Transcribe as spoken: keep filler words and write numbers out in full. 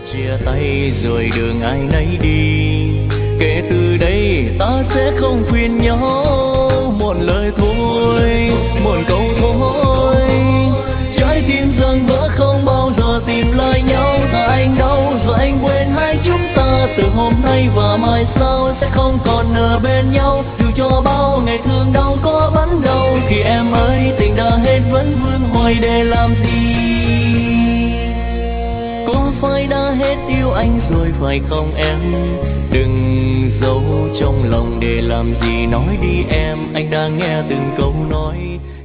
chia tay rồi đường ai nấy đi. Kể từ đây ta sẽ không khuyên nhau một lời thôi, một câu thôi. Trái tim dần vỡ không bao giờ tìm lại nhau. Tại anh đâu rồi anh quên hai chúng ta, từ hôm nay và mai sau sẽ không còn ở bên nhau. Dù cho bao ngày thương đau có vẫn đau, khi em ơi tình đã hết vẫn vương hoài để làm gì. Có phải đã hết yêu anh rồi phải không em? Đừng giấu trong lòng để làm gì, nói đi em, anh đang nghe từng câu nói.